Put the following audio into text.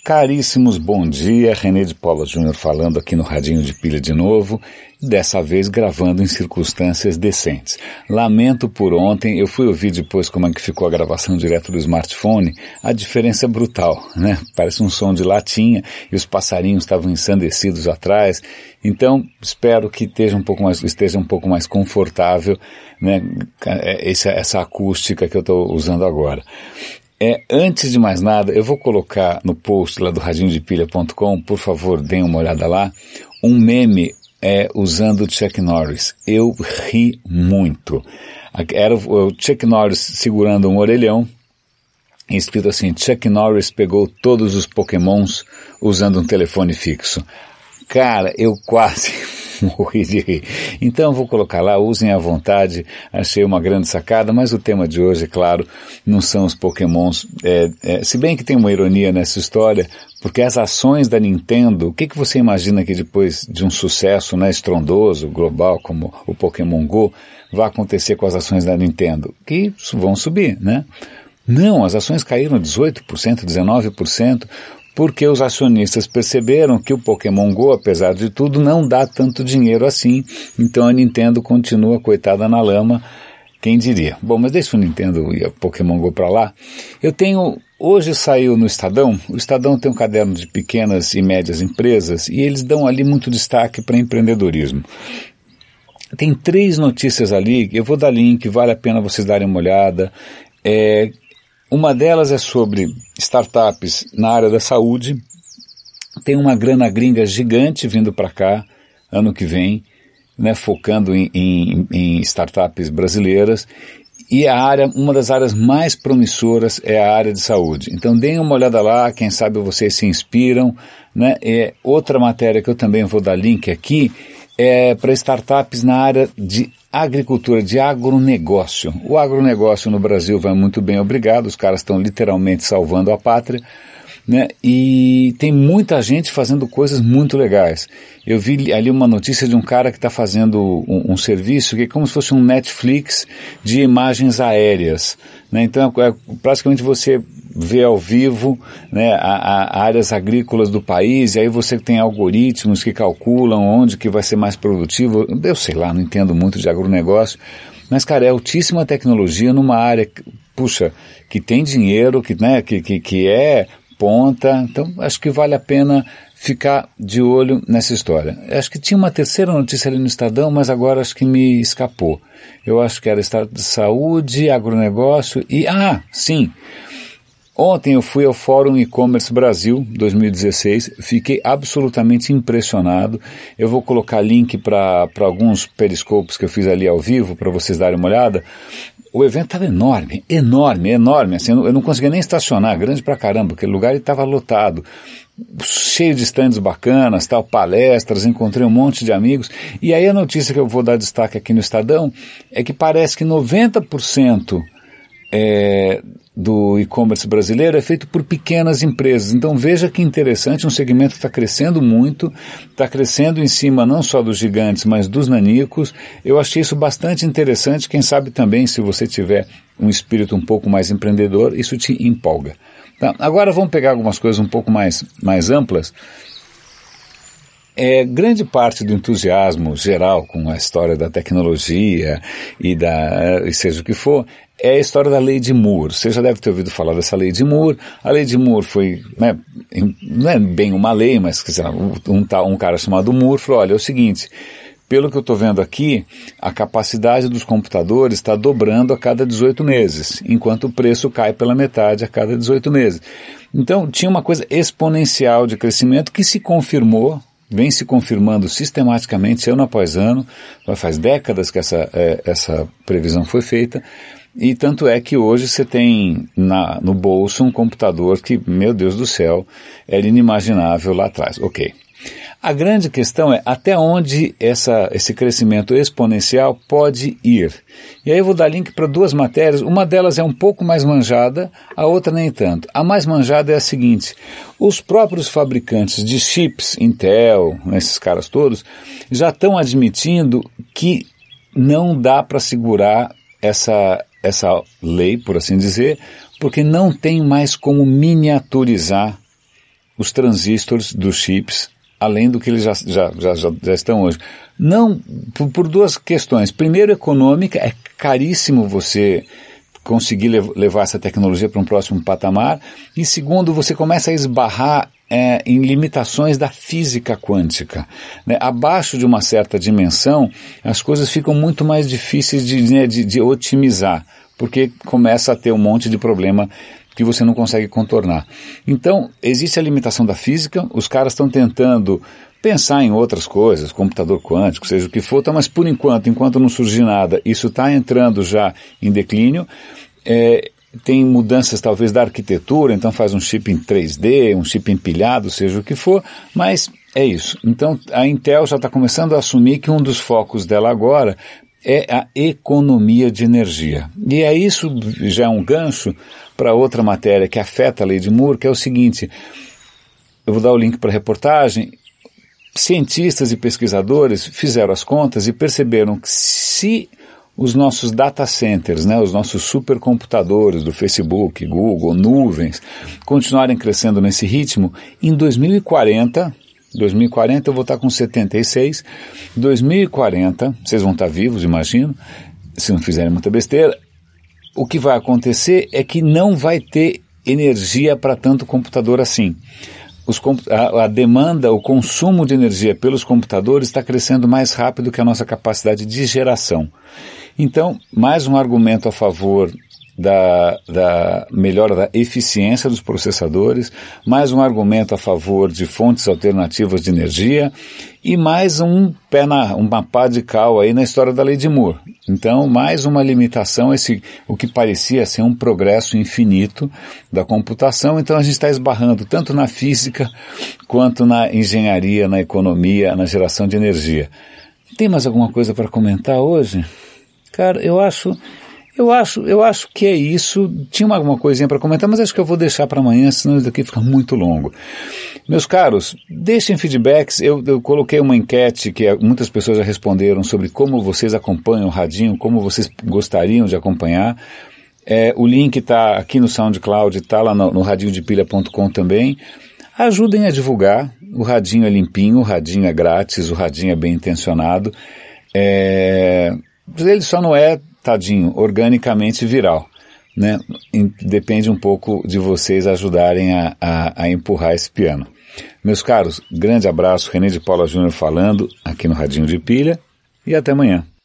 Caríssimos, bom dia, René de Paula Júnior falando aqui no Radinho de Pilha de novo, dessa vez gravando em circunstâncias decentes. Lamento por ontem, eu fui ouvir depois como é que ficou a gravação direto do smartphone, a diferença é brutal, né? Parece um som de latinha e os passarinhos estavam ensandecidos atrás, então espero que esteja um pouco mais confortável, né? Essa acústica que eu estou usando agora. Antes de mais nada, eu vou colocar no post lá do radinhodepilha.com, por favor, deem uma olhada lá, um meme usando o Chuck Norris. Eu ri muito. Era o Chuck Norris segurando um orelhão, escrito assim, Chuck Norris pegou todos os Pokémons usando um telefone fixo. Cara, eu quase morri de rir. Então eu vou colocar lá, usem à vontade, achei uma grande sacada, mas o tema de hoje, é claro, não são os Pokémons, se bem que tem uma ironia nessa história, porque as ações da Nintendo, o que você imagina que depois de um sucesso, né, estrondoso, global, como o Pokémon Go, vai acontecer com as ações da Nintendo? Que vão subir, né? Não, as ações caíram 18%, 19%, porque os acionistas perceberam que o Pokémon Go, apesar de tudo, não dá tanto dinheiro assim, então a Nintendo continua coitada na lama, quem diria. Bom, mas deixa o Nintendo e o Pokémon Go para lá. Hoje saiu no Estadão, o Estadão tem um caderno de pequenas e médias empresas e eles dão ali muito destaque para empreendedorismo. Tem 3 notícias ali, eu vou dar link, vale a pena vocês darem uma olhada. Uma delas é sobre startups na área da saúde. Tem uma grana gringa gigante vindo para cá, ano que vem, né, focando em startups brasileiras. E uma das áreas mais promissoras é a área de saúde. Então deem uma olhada lá, quem sabe vocês se inspiram, né? Outra matéria que eu também vou dar link aqui é para startups na área de agricultura, de agronegócio. O agronegócio no Brasil vai muito bem, obrigado, os caras estão literalmente salvando a pátria, né? E tem muita gente fazendo coisas muito legais. Eu vi ali uma notícia de um cara que está fazendo um serviço que é como se fosse um Netflix de imagens aéreas, né? Então praticamente você vê ao vivo, né, áreas agrícolas do país, e aí você tem algoritmos que calculam onde que vai ser mais produtivo. Eu sei lá, não entendo muito de agronegócio, mas, cara, é altíssima tecnologia numa área, puxa, que tem dinheiro, que é ponta, então acho que vale a pena ficar de olho nessa história. Acho que tinha uma terceira notícia ali no Estadão, mas agora acho que me escapou. Eu acho que era estado de saúde, agronegócio e, sim, ontem eu fui ao Fórum E-Commerce Brasil 2016, fiquei absolutamente impressionado. Eu vou colocar link para alguns periscopes que eu fiz ali ao vivo para vocês darem uma olhada. O evento estava enorme, assim, eu não conseguia nem estacionar, grande pra caramba, aquele lugar estava lotado, cheio de stands bacanas, palestras, encontrei um monte de amigos, e aí a notícia que eu vou dar destaque aqui no Estadão é que parece que 90% do e-commerce brasileiro é feito por pequenas empresas. Então veja que interessante, um segmento que está crescendo muito, está crescendo em cima não só dos gigantes, mas dos nanicos. Eu achei isso bastante interessante, quem sabe também se você tiver um espírito um pouco mais empreendedor, isso te empolga. Tá, agora vamos pegar algumas coisas um pouco mais amplas. Grande parte do entusiasmo geral com a história da tecnologia e seja o que for, é a história da Lei de Moore. Você já deve ter ouvido falar dessa Lei de Moore. A Lei de Moore foi, né, não é bem uma lei, mas quer dizer, um cara chamado Moore falou, olha, é o seguinte, pelo que eu estou vendo aqui, a capacidade dos computadores está dobrando a cada 18 meses, enquanto o preço cai pela metade a cada 18 meses. Então tinha uma coisa exponencial de crescimento que se confirmou, vem se confirmando sistematicamente, ano após ano, faz décadas que essa previsão foi feita, e tanto é que hoje você tem no bolso um computador que, meu Deus do céu, era inimaginável lá atrás. Ok. A grande questão é até onde esse crescimento exponencial pode ir. E aí eu vou dar link para 2 matérias, uma delas é um pouco mais manjada, a outra nem tanto. A mais manjada é a seguinte, os próprios fabricantes de chips, Intel, esses caras todos, já estão admitindo que não dá para segurar essa lei, por assim dizer, porque não tem mais como miniaturizar os transistores dos chips, além do que eles já estão hoje. Não, por duas questões. Primeiro, econômica, é caríssimo você conseguir levar essa tecnologia para um próximo patamar. E segundo, você começa a esbarrar em limitações da física quântica. Né? Abaixo de uma certa dimensão, as coisas ficam muito mais difíceis de otimizar, porque começa a ter um monte de problema que você não consegue contornar. Então, existe a limitação da física, os caras estão tentando pensar em outras coisas, computador quântico, seja o que for, mas por enquanto não surgir nada, isso está entrando já em declínio. Tem mudanças talvez da arquitetura, então faz um chip em 3D, um chip empilhado, seja o que for, mas é isso. Então a Intel já está começando a assumir que um dos focos dela agora é a economia de energia. E isso já é um gancho para outra matéria que afeta a lei de Moore, que é o seguinte, eu vou dar o link para a reportagem. Cientistas e pesquisadores fizeram as contas e perceberam que se os nossos data centers, né, os nossos supercomputadores do Facebook, Google, nuvens, continuarem crescendo nesse ritmo, em 2040 eu vou estar com 76, 2040, vocês vão estar vivos, imagino, se não fizerem muita besteira, o que vai acontecer é que não vai ter energia para tanto computador assim. A demanda, o consumo de energia pelos computadores está crescendo mais rápido que a nossa capacidade de geração. Então, mais um argumento a favor da melhora da eficiência dos processadores, mais um argumento a favor de fontes alternativas de energia e mais uma pá de cal aí na história da lei de Moore. Então, mais uma limitação, o que parecia ser um progresso infinito da computação. Então, a gente está esbarrando tanto na física quanto na engenharia, na economia, na geração de energia. Tem mais alguma coisa para comentar hoje? Cara, eu acho que é isso. Tinha alguma coisinha para comentar, mas acho que eu vou deixar para amanhã, senão isso daqui fica muito longo. Meus caros, deixem feedbacks. Eu coloquei uma enquete que muitas pessoas já responderam sobre como vocês acompanham o Radinho, como vocês gostariam de acompanhar. O link está aqui no SoundCloud, está lá no radinhodepilha.com também. Ajudem a divulgar. O Radinho é limpinho, o Radinho é grátis, o Radinho é bem intencionado. Ele só não é, tadinho, organicamente viral, né? Depende um pouco de vocês ajudarem a empurrar esse piano. Meus caros, grande abraço, René de Paula Júnior falando aqui no Radinho de Pilha e até amanhã.